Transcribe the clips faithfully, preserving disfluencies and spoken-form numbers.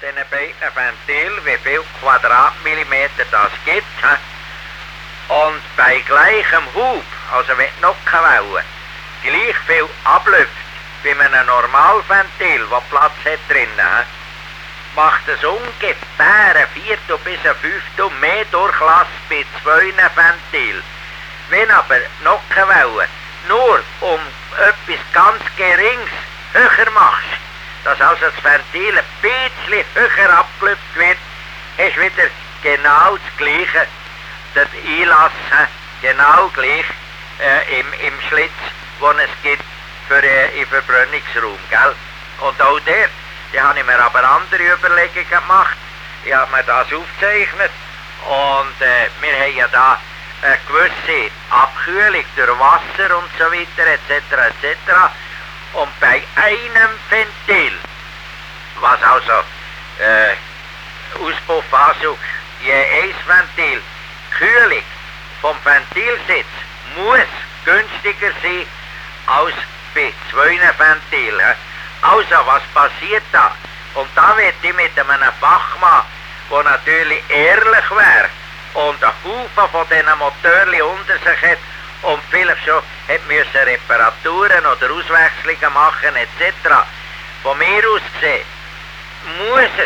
diesen beiden Ventilen, wie viel Quadratmillimeter das gibt. He? Und bei gleichem Hub, also mit Nockenwellen, gleich viel Abluft wie bei einem Normalventil, das Platz hat drinnen, he? Macht es ungefähr ein Viertel bis ein Fünftel mehr Durchlass bei zwei Ventilen. Wenn aber Nockenwellen nur um etwas ganz Geringes höher machst, dass also das Ventil ein bisschen höher abgelüpft wird, hast wieder genau das Gleiche, das Einlassen, genau gleich äh, im, im Schlitz, den es gibt für äh, im Verbrennungsraum, gell? Und auch der, die habe ich mir aber andere Überlegungen gemacht. Ich habe mir das aufgezeichnet und äh, wir haben ja da eine gewisse Abkühlung durch Wasser und so weiter, et cetera et cetera. Und bei einem Ventil, was also äh, Auspuff, Ansug, je ein Ventil, Kühlung vom Ventilsitz muss günstiger sein als bei zwei Ventilen. Also, was passiert da? Und da wird ich mit einem Fachmann, der natürlich ehrlich wäre und einen Haufen von diesen Motoren unter sich hat und vielleicht schon hat müssen Reparaturen oder Auswechslungen machen et cetera. Von mir aus gesehen muss es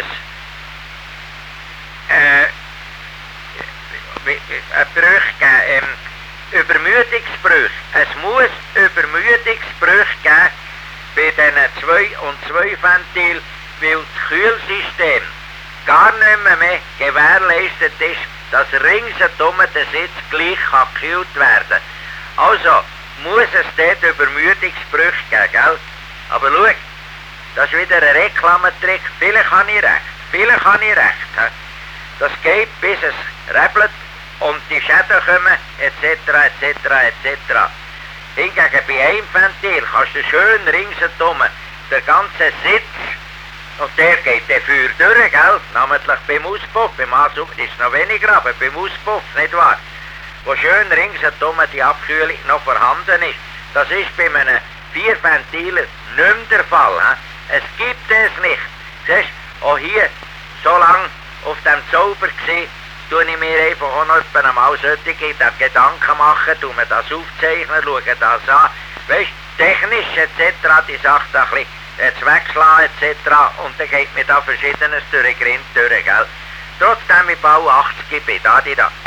äh, Brüche geben, ähm, Übermüdungsbrüche. Es muss Übermüdungsbrüche geben bei diesen zwei und zwei Ventilen, weil das Kühlsystem gar nicht mehr, mehr gewährleistet ist, dass ringsherum der Sitz gleich kann gekühlt werden. Also muss es dort Übermüdungsbrüche geben, gell? Aber schau, das ist wieder ein Reklametrick. Vielleicht habe ich recht, vielleicht habe ich recht. He? Das geht, bis es rebelt und die Schäden kommen, et cetera et cetera et cetera. Hingegen bei einem Ventil kannst du schön ringsherum den ganzen Sitz, und der geht der Feuer durch, gell? Namentlich beim Auspuff, beim Ansug ist es noch weniger, aber beim Auspuff, nicht wahr? Wo schön ringsherum die Abkühlung noch vorhanden ist. Das ist bei einem vier Ventiler nicht mehr der Fall. He? Es gibt es nicht. Siehst du, auch hier, so lange auf dem Zauber gesehen, tue ich mir einfach auch noch einmal solche Gedanken machen, tue mir das aufzeichnen, schaue das an. Weißt du, technisch et cetera die Sache da ein bisschen äh, wegschlagen et cetera. Und dann geht mir da Verschiedenes durch den Grind durch, gell. Trotzdem, ich baue achtzig bin, da die da.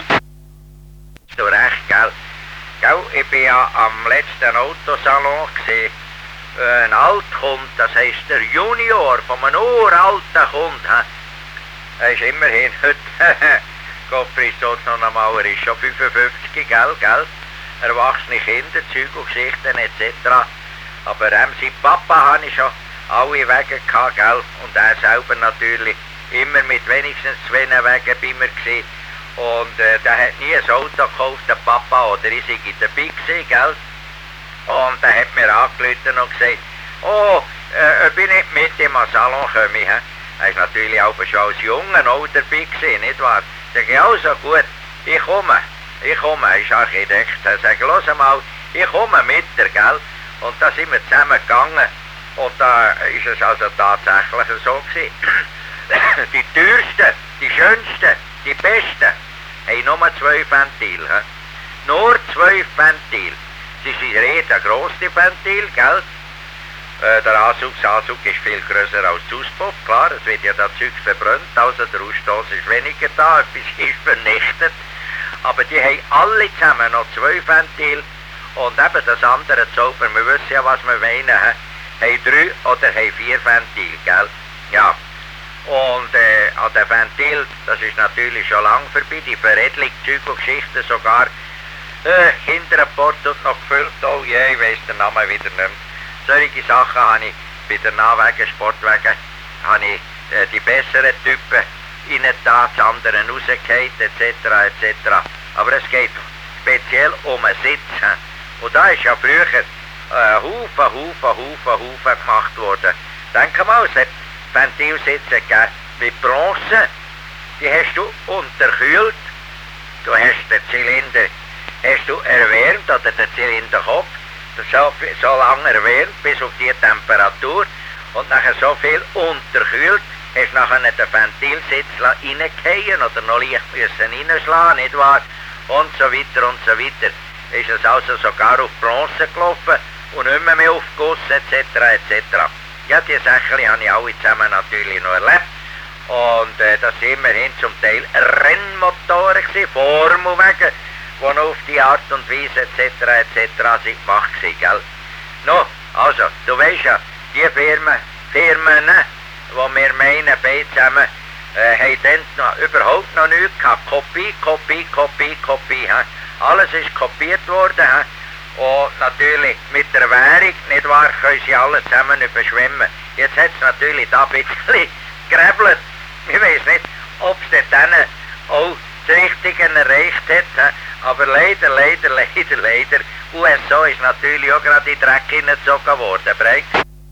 Du recht, gell. Gell, ich bin ja am letzten Autosalon gesehen, äh, ein Altkund, das heisst der Junior von einem uralten Kunden. He? Er ist immerhin heute, Gottfried sagt noch einmal, er ist schon fünfundfünfzig, gell, gell. Erwachsene Kinder, Zeugelgeschichten et cetera. Aber ähm, sein Papa habe ich schon alle Wege gehabt, gell. Und er selber natürlich immer mit wenigstens zwei Wegen bei mir gewesen. Und äh, der hat nie ein Auto gekauft, der Papa, oder ich sei dabei gewesen, gell. Und er hat mir angerufen und gesagt, oh, äh, ob ich nicht mit im Salon komme. He? Er ist natürlich auch schon als Junge auch dabei gewesen, nicht wahr? Sag ich, also gut, ich komme, ich komme, er ist Architekt. Er sagt, los mal, ich komme mit dir, gell? Und da sind wir zusammen gegangen. Und da ist es also tatsächlich so gewesen. Die teuersten, die schönsten, die besten, haben nur zwei Ventile. He? Nur zwei Ventile. Das ist ein riesen grosses Ventil, gell? Äh, der Ansug, der Ansug ist viel grösser als der Auspuff, klar, es wird ja das Zeug verbrannt, also der Ausstoß ist weniger da, etwas ist vernichtet. Aber die haben alle zusammen noch zwei Ventile und eben das andere Zauber, wir wissen ja, was wir meinen, he? Haben drei oder haben vier Ventile, gell? Ja. Und äh, an den Ventil, das ist natürlich schon lang vorbei, die Veredelung, Zeug und Geschichten sogar, äh, Kinderreport und noch gefüllt, oh je, ich weiss den Namen wieder nicht mehr. Solche Sachen habe ich bei den Nahwegen, Sportwegen, habe ich äh, die besseren Typen rein da, die anderen rausgefallen, et cetera et cetera. Aber es geht speziell um einen Sitz. He? Und da ist ja früher äh, Haufen, Haufen, Haufen, Haufen gemacht worden. Denk mal, es hat Ventilsitze gegeben mit Bronze, die hast du unterkühlt, du hast den Zylinder, hast du erwärmt, oder den Zylinderkopf, so, so lange erwärmt, bis auf die Temperatur, und nachher so viel unterkühlt, hast nachher den Ventilsitz reingehen oder noch leicht müssen reinschlagen, nicht wahr? Und so weiter und so weiter. Ist es also sogar auf Bronze gelaufen und nicht mehr, mehr auf Guss et cetera et cetera. Ja, die Sachen habe ich alle zusammen natürlich noch erlebt. Und äh, das sind immerhin zum Teil Rennmotoren gewesen, Formelwagen, die noch auf die Art und Weise et cetera et cetera sind gemacht gewesen, gell? No, also, du weißt ja, die Firmen, Firmen, die wir meinen, beide zusammen, äh, haben dann noch, überhaupt noch nichts gehabt. Kopie, Kopie, Kopie, Kopie. He? Alles ist kopiert worden. He? Und natürlich mit der Währung, nicht wahr, können sie alle zusammen überschwemmen. Jetzt hat es natürlich da ein bisschen gerebelt. Ich weiß nicht, ob es dann auch das Richtige erreicht hat. He? Aber leider, leider, leider, leider, U S A ist natürlich auch gerade in den Dreck hineingezogen worden. Breik.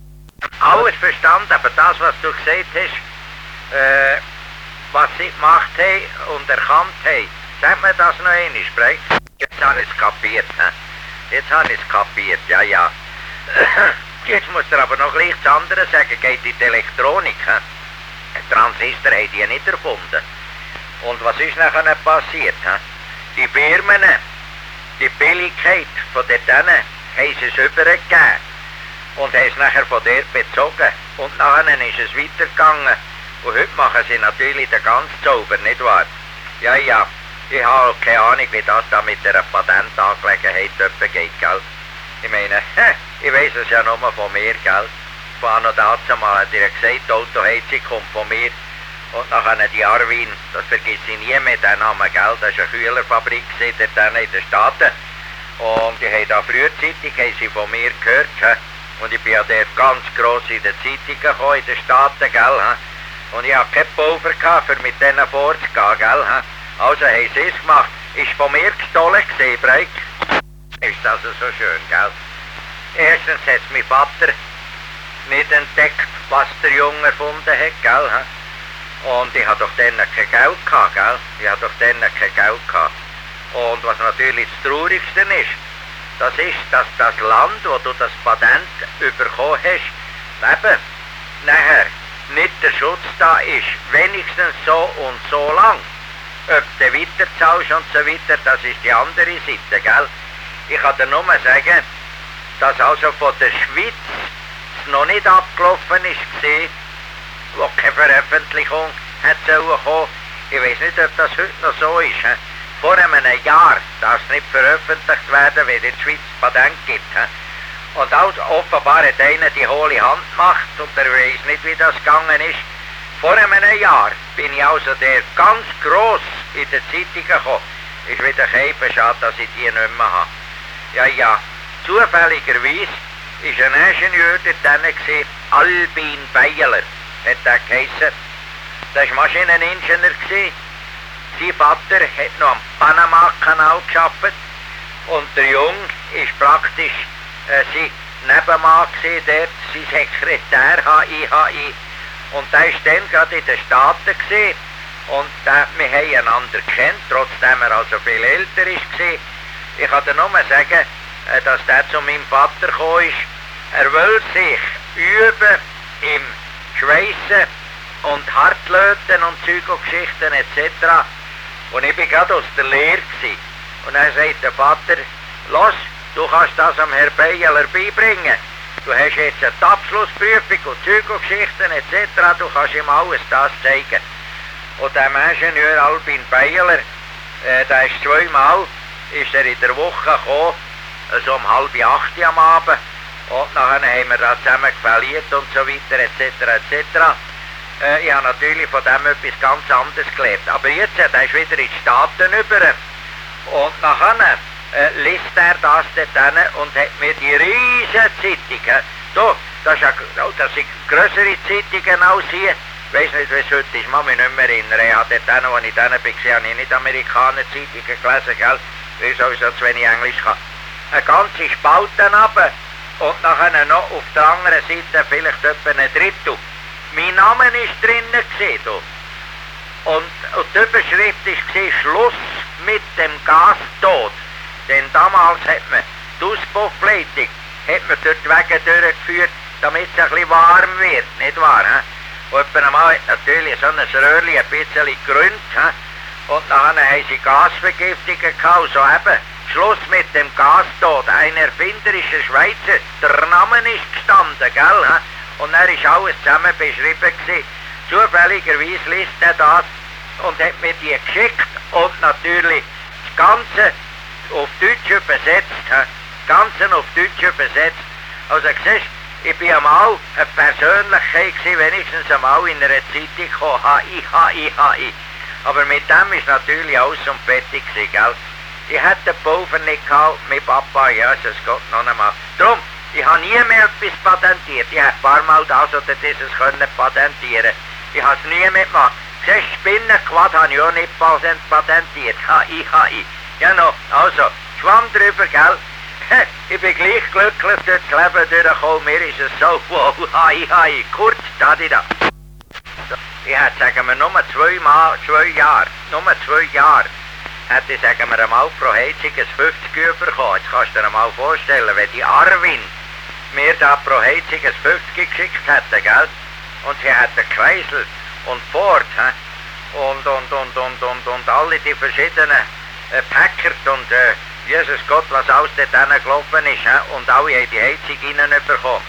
Alles verstanden, aber das, was du gesagt hast, äh, was sie gemacht haben und erkannt haben, sag mir das noch einmal, Breik. Jetzt habe ich es kapiert. He? Jetzt habe ich es kapiert, ja, ja. Jetzt muss er aber noch gleich das andere sagen, geht in die Elektronik. He? Transistor haben die nicht erfunden. Und was ist nachher passiert? He? Die Firmen, die Billigkeit von dort haben sie es übergegeben und haben es nachher von dort bezogen. Und nachher ist es weitergegangen. Und heute machen sie natürlich den ganzen Zauber, nicht wahr? Ja, ja, ich habe keine Ahnung, wie das da mit der Patentangelegenheit geht, gell? Ich meine, ich weiss es ja nur von mir, gell? Von noch dazu mal hat er gesagt, die Autoheizung kommt von mir. Und nachher die Arwin, das vergisst ich nie mehr, den Namen, gell? Das war eine Kühlerfabrik dort in den Staaten. Und die haben da frühzeitig haben sie von mir gehört. He? Und ich bin ja dort ganz gross in den Zeitungen gekommen, in den Staaten, gell? He? Und ich hatte keinen Pulver gehabt, für mit denen vorzugehen, gell? He? Also haben sie es gemacht. Ist von mir gestohlen gewesen, Breik. Ist das so schön, gell? Erstens hat mein Vater nicht entdeckt, was der Junge erfunden hat, gell? He? Und ich hatte doch dann kein Geld gehabt, gell? Ich hatte doch dann kein Geld gehabt. Und was natürlich das Traurigste ist, das ist, dass das Land, wo du das Patent bekommen hast, eben nachher nicht der Schutz da ist, wenigstens so und so lang. Ob du weiterzahlst und so weiter, das ist die andere Seite, gell? Ich kann dir nur sagen, dass also von der Schweiz es noch nicht abgelaufen ist, gewesen, wo keine Veröffentlichung hat sollen kommen. Ich weiß nicht, ob das heute noch so ist. He? Vor einem Jahr darf es nicht veröffentlicht werden, wenn es in der Schweiz Patent gibt. He? Und auch offenbar hat einer die hohle Hand gemacht und er weiß nicht, wie das gegangen ist. Vor einem Jahr bin ich also der ganz gross in den Zeitungen gekommen. Ist wieder kein schade, dass ich die nicht mehr habe. Ja, ja, zufälligerweise ist ein Ingenieur dort gewesen, Albin Beiler. Hat er geheissen. Das war Maschineningenieur. Sein Vater hat noch am Panama-Kanal gearbeitet. Und der Junge ist praktisch äh, sein Nebenmann gewesen, dort, sein Sekretär H I H I. Und der war dann gerade in den Staaten gewesen. Und äh, wir haben einander gekannt, trotzdem er also viel älter war. Ich kann dir nur sagen, äh, dass der zu meinem Vater gekommen ist. Er will sich üben im Schweissen und Hartlöten und Zeug und Geschichten et cetera. Und ich bin gerade aus der Lehre gewesen. Und dann sagt der Vater, los, du kannst das am Herrn Beyeler beibringen. Du hast jetzt eine Abschlussprüfung und Zeug und Geschichten et cetera. Du kannst ihm alles das zeigen. Und der Ingenieur Albin Beyeler, äh, der ist zweimal, ist er in der Woche gekommen, so um halb acht am Abend. Und nachher haben wir das zusammen gefälliert und so weiter, et cetera et cetera. Äh, ich habe natürlich von dem etwas ganz anderes gelernt. Aber jetzt, äh, der ist wieder in die Staaten über. Und nachher äh, liest er das dort hin und hat mir die riesen Zeitungen. So, das, ist ja, oh, das sind grössere Zeitungen als hier. Ich weiss nicht, wie es heute ist, ich kann mich nicht mehr erinnern. Ich habe dort hin, als ich dann war, habe ich nicht Amerikaner Zeitungen gelesen, gell? Weil ich sowieso zu wenig Englisch kann. Eine ganze Spalte runter. Und nachher noch auf der anderen Seite vielleicht etwa ein Drittel. Mein Name war drinnen gewesen, du. Und, und die Überschrift war Schluss mit dem Gastod. Denn damals hat man die Auspuffleitung hat man durch die Wege durchgeführt, damit es ein bisschen warm wird, nicht wahr? He? Und jemand einmal hat natürlich so ein Röhrchen ein bisschen gerünnt. He? Und dann haben sie Gasvergiftungen gehabt. So eben, Schluss mit dem Gastod. Ein erfinderischer Schweizer, der Name ist gestanden, gell? He? Und er ist alles zusammen beschrieben gewesen. Zufälligerweise liest er das und hat mir die geschickt und natürlich das Ganze auf Deutsch übersetzt. He? Das Ganze auf Deutsch übersetzt. Also siehst, ich bin einmal eine Persönlichkeit gewesen, wenigstens einmal in einer Zeitung gekommen, H I, H I, H I. Aber mit dem ist natürlich alles und fertig gewesen, gell? Ich hätte den Pulver nicht gehabt, mein Papa, ja, Jesus Gott, noch einmal. Drum, ich habe nie mehr etwas patentiert. Ich hätte ein paar Mal das oder dieses können patentieren. Ich habe es nie mitgemacht. Siehst, Spinnenquad habe ich auch nicht patentiert. H I, H I. Ja, noch, also, schwamm drüber, gell? Ich bin gleich glücklich durch das Leben durchgekommen. Mir ist es so wohl. H I, H I. Kurz, da die da. Ich hätte, sagen wir, nur zwei, Mal, zwei Jahre, nur zwei Jahre, hätte ich, sagen wir, einmal pro Heizung ein fünfzig bekommen. Jetzt kannst du dir mal vorstellen, wenn die Arwin mir da pro Heizung ein fünfzig geschickt hätte, gell? Und sie hätte Kreisel und Ford, he? Und, und, und, und, und, und alle die verschiedenen äh, Packard und äh, Jesus Gott, was aus dort gelaufen ist, he? Und alle haben die Heizung rein bekommen.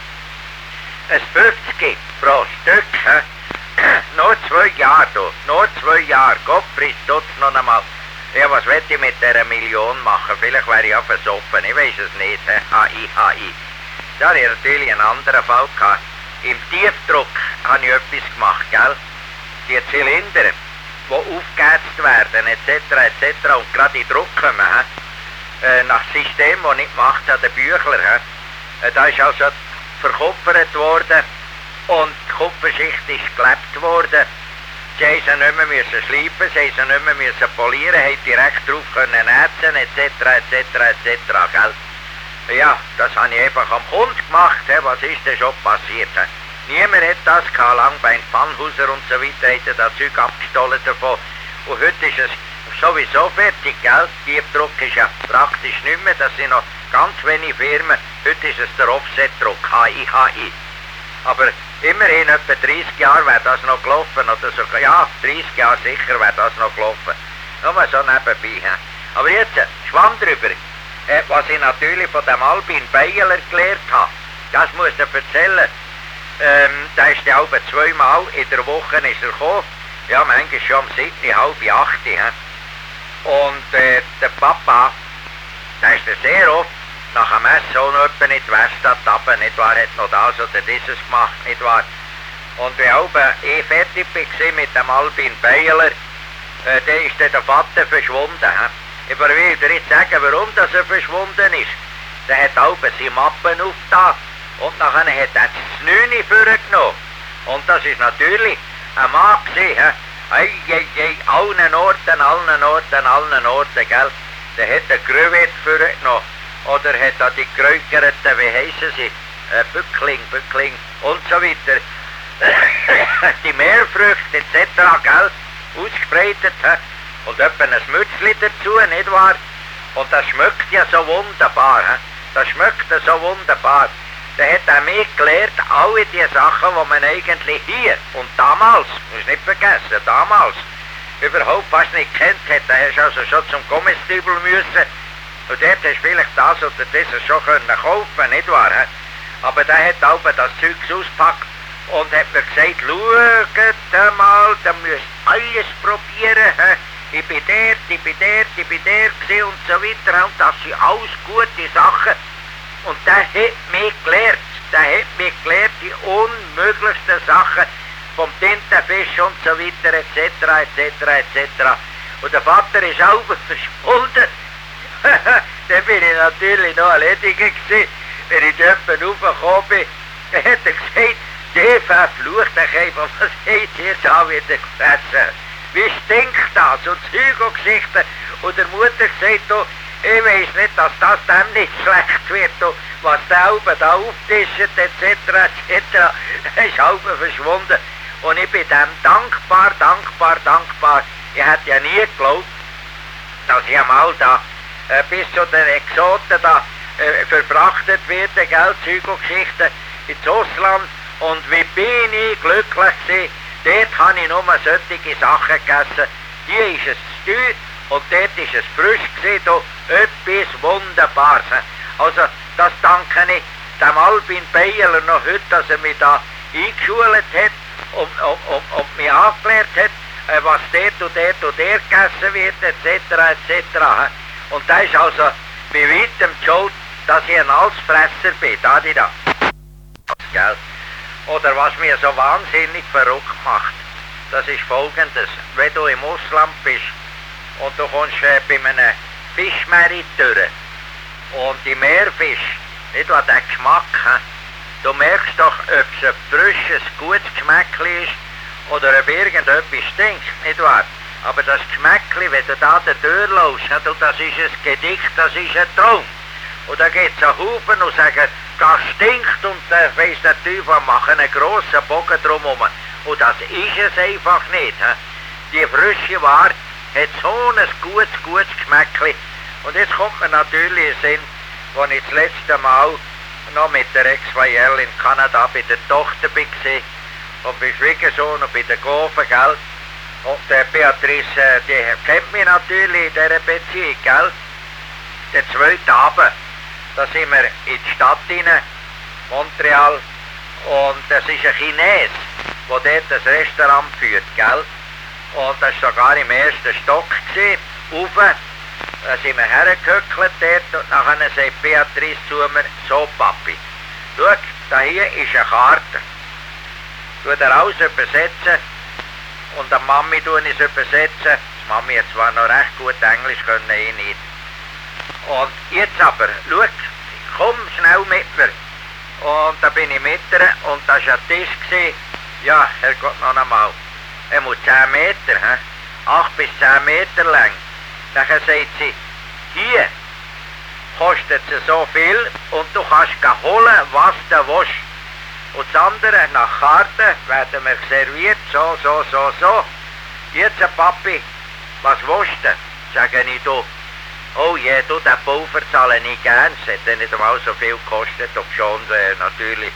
Ein fünfzig pro Stück, he? Noch zwei Jahre, du. Noch zwei Jahre. Gott frisst tut's noch einmal. Ja, was will ich mit dieser Million machen? Vielleicht wäre ich auch versoffen. Ich weiß es nicht. H I, H I. Da hatte ich natürlich einen anderen Fall gehabt. Im Tiefdruck habe ich etwas gemacht, gell? Die Zylinder, die aufgeheizt werden, et cetera, et cetera, und gerade in Druck kommen, äh, nach System, das ich gemacht habe, der Büchler, äh, da ist also verkupfert worden. Und die Kupferschicht ist geklebt worden. Sie mussten sie nicht mehr müssen schleifen, sie mussten sie nicht mehr müssen polieren, haben direkt drauf können nätzen, et cetera, et cetera, et cetera, gell? Ja, das habe ich einfach am Kunden gemacht. He. Was ist denn schon passiert? He. Niemand hat das gehabt, Langbein, Pannhauser und so weiter, hat das Zeug abgestohlen davon. Und heute ist es sowieso fertig, gell? Tiefdruck ist ja praktisch nicht mehr, das sind noch ganz wenige Firmen. Heute ist es der Offsetdruck, H I, H I. Aber immerhin etwa dreißig Jahre wäre das noch gelaufen, oder so, ja, dreißig Jahre sicher wäre das noch gelaufen. Nur so nebenbei. He. Aber jetzt, schwamm drüber, äh, was ich natürlich von dem Albin Beyeler gelernt habe, das muss ich erzählen. Ähm, da ist der halbe zweimal in der Woche ist er gekommen, ja, manchmal schon um sieben, halb acht. He. Und äh, der Papa, da ist er sehr oft nach dem Essen auch noch jemand in die Weststadt runter, nicht wahr, hat noch das oder dieses gemacht, nicht wahr. Und wie auch ich fertig war mit dem Albin Beyeler, äh, dann ist dann der Vater verschwunden. He. Ich will dir jetzt sagen, warum das er verschwunden ist. Der hat auch seine Mappen aufgetan und nachher hat er das Neune vorgenommen. Und das ist natürlich ein Mann gewesen, ei, ei, ei, allen Orten, allen Orten, allen Orten, gell. Der hat den Gröwet vorgenommen. Oder hat da die Kräukerten, wie heissen sie, äh, Bückling, Bückling und so weiter, die Meerfrüchte et cetera, gell, ausgebreitet, he? Und etwa ein Mützli dazu, nicht wahr? Und das schmeckt ja so wunderbar, he? Das schmeckt ja so wunderbar. Da hat er mir gelernt, alle die Sachen, die man eigentlich hier und damals, muss nicht vergessen, damals, überhaupt fast nicht kennt hat, da hast du also schon zum Gummistübel müssen. Und dort hast du vielleicht das oder das schon können kaufen, nicht wahr? He? Aber der hat auch das Zeug ausgepackt und hat mir gesagt, schaut mal, da müsst alles probieren. He? Ich bin dort, ich bin dort, ich bin dort gewesen und so weiter. Und das sind alles gute Sachen. Und der hat mich gelehrt, der hat mich gelehrt, die unmöglichsten Sachen vom Tintenfisch und so weiter, et cetera, et cetera, et cetera. Und der Vater ist auch verschwunden. Dann bin ich natürlich noch erledigt gewesen, wenn ich dort raufgekommen bin. Dann hat er gesagt, der verflucht euch, was habt ihr da wieder gefressen? Wie stinkt das? Und Zeug und Geschichten. Und der Mutter sagt, oh, ich weiss nicht, dass das dem nicht schlecht wird, oh, was der oben da auftischt, et cetera, et cetera. Er ist halb verschwunden. Und ich bin dem dankbar, dankbar, dankbar. Ich hätte ja nie geglaubt, dass ich einmal da äh, bis zu den Exoten da äh, verfrachtet werde, gell, Zeug und Geschichten ins Ausland. Und wie bin ich glücklich gewesen, dort habe ich nur solche Sachen gegessen. Hier ist es steif und dort ist es frisch gewesen, da etwas Wunderbares. Also, das danke ich dem Albin Beyeler noch heute, dass er mich da eingeschult hat und, und, und, und mich angelernt hat, was dort und dort und dort gegessen wird, et cetera et cetera. Und das ist also bei weitem die Schuld, dass ich ein Allsfresser bin, da die da. Gell? Oder was mir so wahnsinnig verrückt macht, das ist folgendes: Wenn du im Ausland bist und du kommst äh, bei einem Fischmerit durch und die Meerfisch, nicht wahr, der Geschmack, he? Du merkst doch, ob es ein frisches, gutes Geschmäckli ist oder ob irgendetwas stinkt, nicht wahr? Aber das Geschmäckli, wenn du da durchläufst, du, das ist ein Gedicht, das ist ein Traum. Und da gibt es einen Haufen und sagen, das stinkt und äh, weiss der Teufel, machen einen grossen Bogen drumherum. Und das ist es einfach nicht. He? Die frische Ware hat so ein gutes, gutes Geschmäckli. Und jetzt kommt mir natürlich in den Sinn, als ich das letzte Mal noch mit der X zwei L in Kanada bei der Tochter war und bei Schwiegersohn und bei der Gofen, gell? Und äh, Beatrice, die kennt mich natürlich in dieser Beziehung, gell? Den zweiten Abend, da sind wir in die Stadt rein, Montreal, und das ist ein Chines, der dort das Restaurant führt, gell? Und das war sogar im ersten Stock gewesen, rauf. Da sind wir hergehöckelt dort und nachher sagt Beatrice zu mir, so Papi, schau, da hier ist eine Karte. Tu dir alles übersetzen und der Mami tue ich es übersetzen. Die Mami hat zwar noch recht gut Englisch, können ich nicht. Und jetzt aber, schau, komm schnell mit mir. Und da bin ich mit ihr und da war ein Tisch gewesen. Ja, Herrgott, noch einmal. Er muss zehn Meter, he? acht bis zehn Meter lang. Dann sagt sie, hier kostet es so viel und du kannst holen, was du willst. Und das andere, nach Karte, werden wir serviert, so, so, so, so. Jetzt, Papi, was willst du? Sage ich, du, oh je, du, den Pulver zahle ich gern. Es hat ja nicht einmal so viel gekostet, ob schon äh, natürlich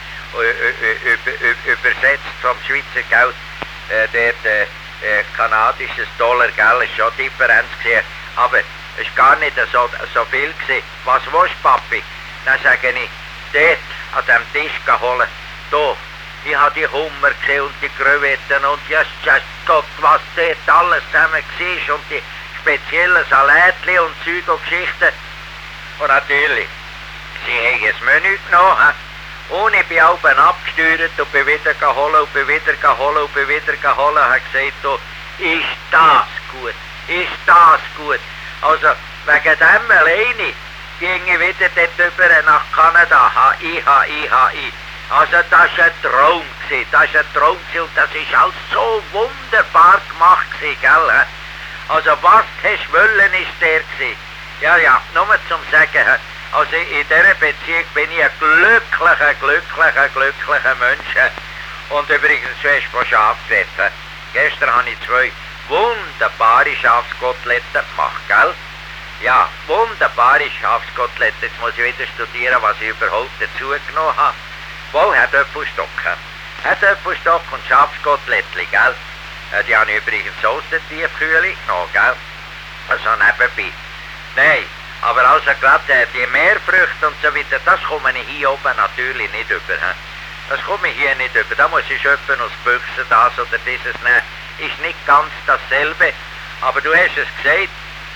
äh, übersetzt vom Schweizer Geld, äh, dort äh, äh, kanadisches Dollar, gell, ist schon Differenz gewesen. Aber es war gar nicht so, so viel gewesen. Was willst du, Papi? Dann sage ich, dort an dem Tisch holen. Du, ich habe die Hummer und die Krevetten und yes, yes Gott, was dort alles zusammen war und die speziellen Salätchen und Zeug und Geschichten. Und natürlich, sie haben das Menü genommen. Und ich bin oben abgesteuert und bin wieder geholt und bin wieder geholt und bin wieder geholt und habe gesagt, du, ist das gut, ist das gut. Also, wegen dem alleine ging ich wieder dort rüber nach Kanada, H I, H I, H I. Also, das war ein Traum, das war ein Traum und das ist alles so wunderbar gemacht, gell? Also, was du hast wollen, ist der gewesen. Ja, ja, nur zum Sagen, also in dieser Beziehung bin ich ein glücklicher, glücklicher, glücklicher Mensch. Und übrigens, du hast von Schaf geredet. Gestern habe ich zwei wunderbare Schafskoteletten gemacht, gell? Ja, wunderbare Schafskoteletten. Jetzt muss ich wieder studieren, was ich überhaupt dazu genommen habe. Wohl, Herr Döpfelstock. Herr Döpfelstock und Schafskoteletten, gell? Die habe ich übrigens aus der Tiefkühle genommen, gell? Also nebenbei. Nein, aber also gerade die Meerfrüchte und so weiter, das komme ich hier oben natürlich nicht über. He? Das komme ich hier nicht über. Da muss ich schöpfen aus Büchsen, das oder dieses nehmen. Ist nicht ganz dasselbe. Aber du hast es gesagt,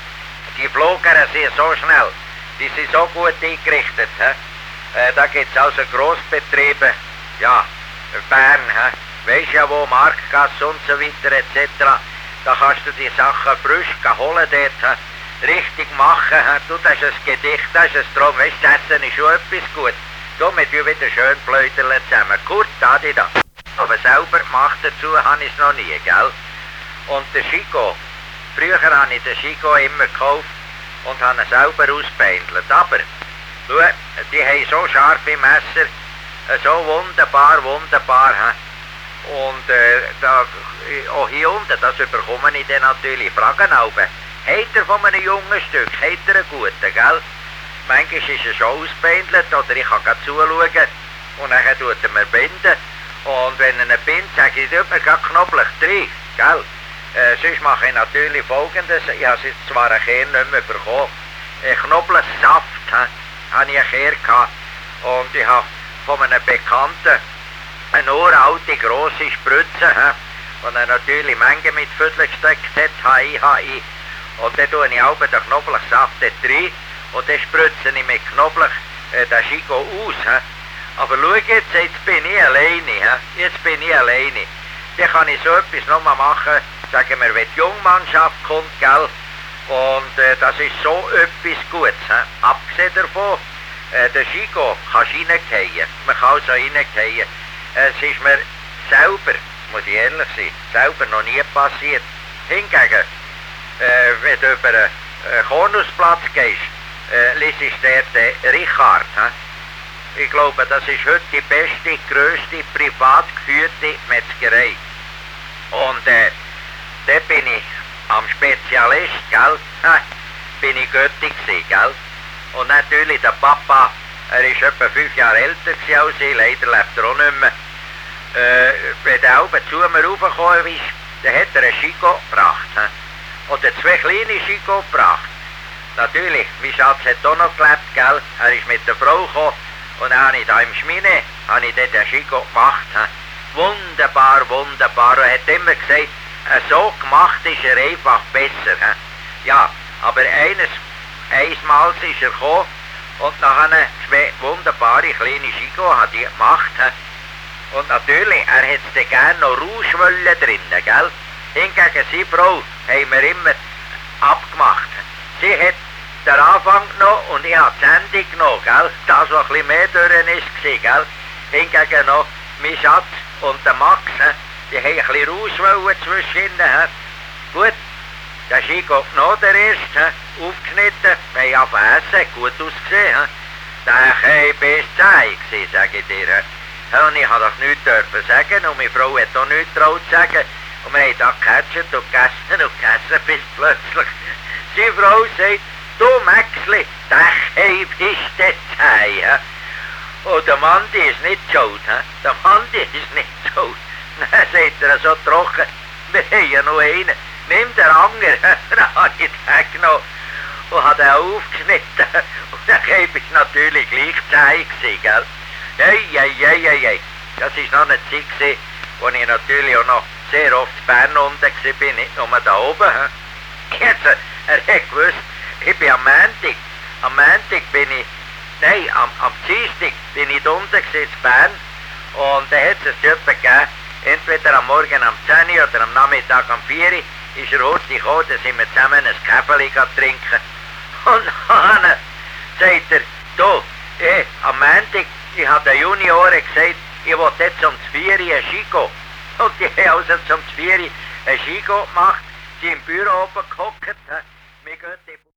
die Flogger sind so schnell, die sind so gut eingerichtet. He? Äh, da gibt es also Grossbetriebe, ja, Bern, he? Weisst ja wo, Marktgasse und so weiter et cetera. Da kannst du die Sachen frisch holen dort. He? Richtig machen, du, das ist ein Gedicht, das ist ein Traum, weißt du, Essen ist schon etwas gut. Du, wir tun wieder schön Blöderle zusammen. Kurt, da, die da. Aber selber gemacht dazu habe ich es noch nie, gell? Und der Chico, früher habe ich den Chico immer gekauft und habe ihn selber ausbeindelt. Aber, schau, die haben so scharfe Messer, so wunderbar, wunderbar, he? Und äh, da, auch hier unten, das überkomme ich dann natürlich. Fragen auch. Hat er von einem jungen Stück, hat er einen guten, gell? Manchmal ist er schon ausbeindelt oder ich kann gerade zuschauen und dann tut er mir binden Und wenn ich nicht bin, sage ich, tut mir gerade Knoblauch drin, gell? Äh, sonst mache ich natürlich Folgendes, ich habe jetzt zwar einen Kern nicht mehr bekommen, äh, Knoblauchsaft habe ich einen Kern gehabt und ich habe von einem Bekannten eine uralte grosse Spritze, die er natürlich Menge mit Viertel gesteckt hat, H I H I. Und dann tue ich auch den Knoblauchsaft dort rein und dann spritze ich mit Knoblauch äh, den Schigo aus. He. Aber schau jetzt, jetzt bin ich alleine. He. Jetzt bin ich alleine. Dann kann ich so etwas nochmal machen, sagen wir, wenn die Jungmannschaft kommt, gell? Und äh, das ist so etwas Gutes. He. Abgesehen davon, äh, der Schigo kannst du reingehen. Man kann also reingehen. Es ist mir selber, muss ich ehrlich sein, selber noch nie passiert. Hingegen, äh, wenn du über einen äh, Kornusplatz gehst, äh, liest dort den Richard. He? Ich glaube, das ist heute die beste, grösste, privat geführte Metzgerei. Und äh, da bin ich am Spezialist, gell? Ha, bin ich Götti gewesen, gell? Und natürlich der Papa, er ist etwa fünf Jahre älter als ich, leider lebt er auch nicht mehr. Äh, wenn der oben zu mir raufgekommen ist, dann hat er einen Schigo gebracht. He? Oder zwei kleine Schigo gebracht. Natürlich, mein Schatz hat auch noch gelebt, gell? Er ist mit der Frau gekommen und dann habe ich da im Schmine, habe ich dort den Schigo gemacht. He? Wunderbar, wunderbar. Er hat immer gesagt, so gemacht ist er einfach besser. He? Ja, aber eines, einmal ist er gekommen und nachher zwei wunderbare kleine Schigo hat er gemacht. He? Und natürlich, er hätte gerne noch Rauschwollen drinnen, gell? Hingegen seine Frau haben wir immer abgemacht. Sie hat den Anfang genommen und ich habe das Ende genommen, gell? Das, was ein bisschen mehr drin ist, gell? Hingegen noch mein Schatz und der Max, die haben ein bisschen Rauschwollen zwischen ihnen. Gut, der Schigo genommen, der erste, aufgeschnitten, wir haben essen, gut ausgesehen. Der Käbe ist zäh, sage ich dir. Und ich habe das nichts dürfen sagen und meine Frau hat auch nichts traut zu sagen. Und wir haben da gecatcht und gegessen und gegessen, bis plötzlich seine Frau sagt, du Maxli, der Käf ist der Zeh. Und der Mandi ist nicht schuld. Der Mandi ist nicht schuld. Dann sagt er so trocken, wir haben ja noch einen, nimm den Anger. Dann habe ich den genommen und habe den aufgeschnitten. Und der Käf ist natürlich gleich zäh gewesen, gell? Ei, ei, ei, ei, ei. Das war noch eine Zeit, wo ich natürlich auch noch sehr oft in Bern unten war, nicht nur da oben. Jetzt, er hat gewusst, ich bin am Montag, am Montag bin ich, nein, am, am Dienstag bin ich da unten in Bern und da hat es jemanden gegeben, entweder am Morgen am zehn Uhr oder am Nachmittag am vier Uhr, ist er heute gekommen, da sind wir zusammen ein Käferli trinken. Und dann sagt er, du, eh, am Montag, ich habe den Junioren gesagt, ich will jetzt um vier Uhr ein Schigo. Und die haben also zum vier Uhr ein Schigo gemacht, die im Büro oben gehockt. Wir gehen